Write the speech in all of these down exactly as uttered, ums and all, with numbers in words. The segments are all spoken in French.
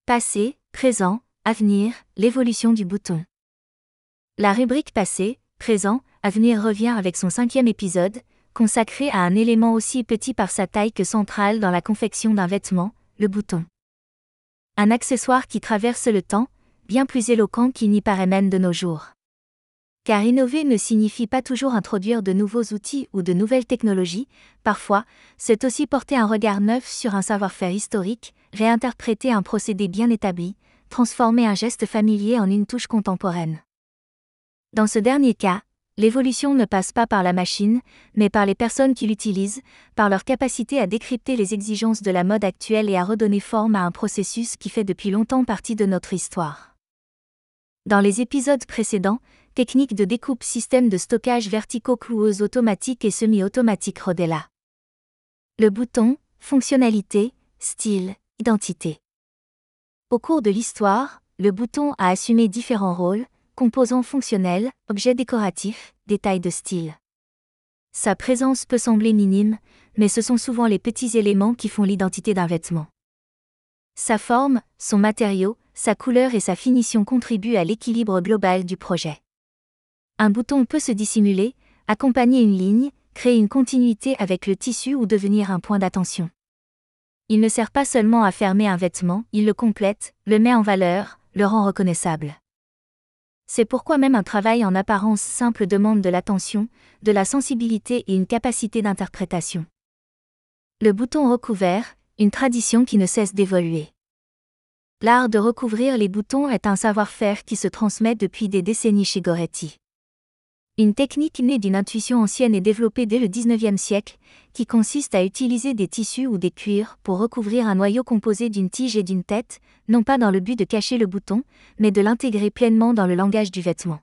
Passé, présent, avenir, l'évolution du bouton. La rubrique passé, présent, avenir revient avec son cinquième épisode, consacré à un élément aussi petit par sa taille que central dans la confection d'un vêtement, le bouton. Un accessoire qui traverse le temps, bien plus éloquent qu'il n'y paraît même de nos jours. Car innover ne signifie pas toujours introduire de nouveaux outils ou de nouvelles technologies, parfois, c'est aussi porter un regard neuf sur un savoir-faire historique, réinterpréter un procédé bien établi, transformer un geste familier en une touche contemporaine. Dans ce dernier cas, l'évolution ne passe pas par la machine, mais par les personnes qui l'utilisent, par leur capacité à décrypter les exigences de la mode actuelle et à redonner forme à un processus qui fait depuis longtemps partie de notre histoire. Dans les épisodes précédents, techniques de découpe, système de stockage verticaux, cloueuses automatiques et semi-automatiques Rodella. Le bouton, fonctionnalité, style, identité. Au cours de l'histoire, le bouton a assumé différents rôles, composants fonctionnels, objets décoratifs, détails de style. Sa présence peut sembler minime, mais ce sont souvent les petits éléments qui font l'identité d'un vêtement. Sa forme, son matériau, sa couleur et sa finition contribuent à l'équilibre global du projet. Un bouton peut se dissimuler, accompagner une ligne, créer une continuité avec le tissu ou devenir un point d'attention. Il ne sert pas seulement à fermer un vêtement, il le complète, le met en valeur, le rend reconnaissable. C'est pourquoi même un travail en apparence simple demande de l'attention, de la sensibilité et une capacité d'interprétation. Le bouton recouvert, une tradition qui ne cesse d'évoluer. L'art de recouvrir les boutons est un savoir-faire qui se transmet depuis des décennies chez Goretti. Une technique née d'une intuition ancienne et développée dès le dix-neuvième siècle, qui consiste à utiliser des tissus ou des cuirs pour recouvrir un noyau composé d'une tige et d'une tête, non pas dans le but de cacher le bouton, mais de l'intégrer pleinement dans le langage du vêtement.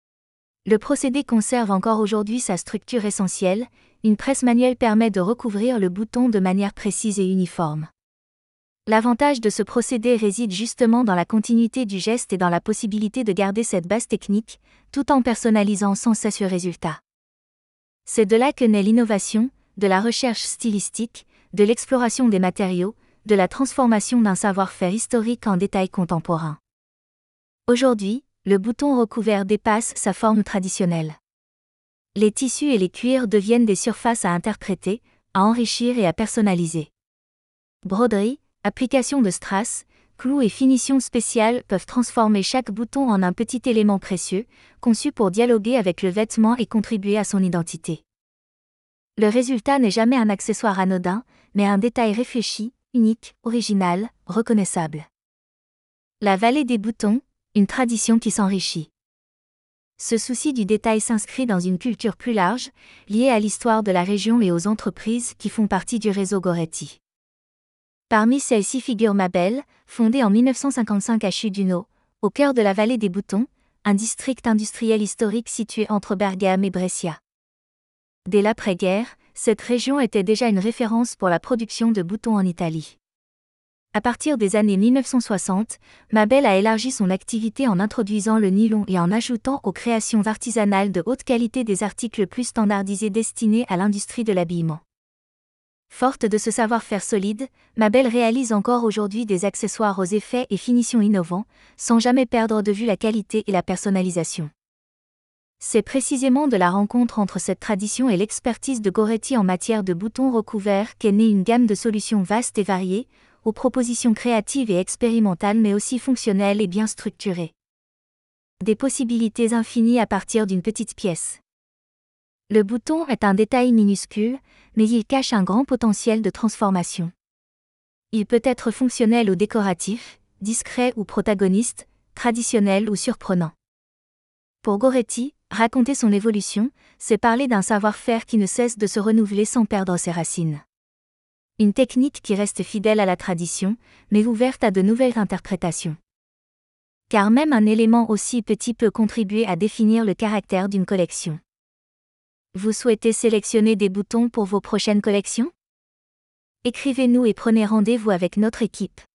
Le procédé conserve encore aujourd'hui sa structure essentielle, une presse manuelle permet de recouvrir le bouton de manière précise et uniforme. L'avantage de ce procédé réside justement dans la continuité du geste et dans la possibilité de garder cette base technique, tout en personnalisant sans cesse le résultat. C'est de là que naît l'innovation, de la recherche stylistique, de l'exploration des matériaux, de la transformation d'un savoir-faire historique en détail contemporain. Aujourd'hui, le bouton recouvert dépasse sa forme traditionnelle. Les tissus et les cuirs deviennent des surfaces à interpréter, à enrichir et à personnaliser. Broderie, application de strass, clous et finitions spéciales peuvent transformer chaque bouton en un petit élément précieux, conçu pour dialoguer avec le vêtement et contribuer à son identité. Le résultat n'est jamais un accessoire anodin, mais un détail réfléchi, unique, original, reconnaissable. La vallée des boutons, une tradition qui s'enrichit. Ce souci du détail s'inscrit dans une culture plus large, liée à l'histoire de la région et aux entreprises qui font partie du réseau Goretti. Parmi celles-ci figure Mabel, fondée en mille neuf cent cinquante-cinq à Chuduno, au cœur de la vallée des boutons, un district industriel historique situé entre Bergame et Brescia. Dès l'après-guerre, cette région était déjà une référence pour la production de boutons en Italie. À partir des années mille neuf cent soixante, Mabel a élargi son activité en introduisant le nylon et en ajoutant aux créations artisanales de haute qualité des articles plus standardisés destinés à l'industrie de l'habillement. Forte de ce savoir-faire solide, Mabel réalise encore aujourd'hui des accessoires aux effets et finitions innovants, sans jamais perdre de vue la qualité et la personnalisation. C'est précisément de la rencontre entre cette tradition et l'expertise de Goretti en matière de boutons recouverts qu'est née une gamme de solutions vastes et variées, aux propositions créatives et expérimentales mais aussi fonctionnelles et bien structurées. Des possibilités infinies à partir d'une petite pièce. Le bouton est un détail minuscule, mais il cache un grand potentiel de transformation. Il peut être fonctionnel ou décoratif, discret ou protagoniste, traditionnel ou surprenant. Pour Goretti, raconter son évolution, c'est parler d'un savoir-faire qui ne cesse de se renouveler sans perdre ses racines. Une technique qui reste fidèle à la tradition, mais ouverte à de nouvelles interprétations. Car même un élément aussi petit peut contribuer à définir le caractère d'une collection. Vous souhaitez sélectionner des boutons pour vos prochaines collections ? Écrivez-nous et prenez rendez-vous avec notre équipe.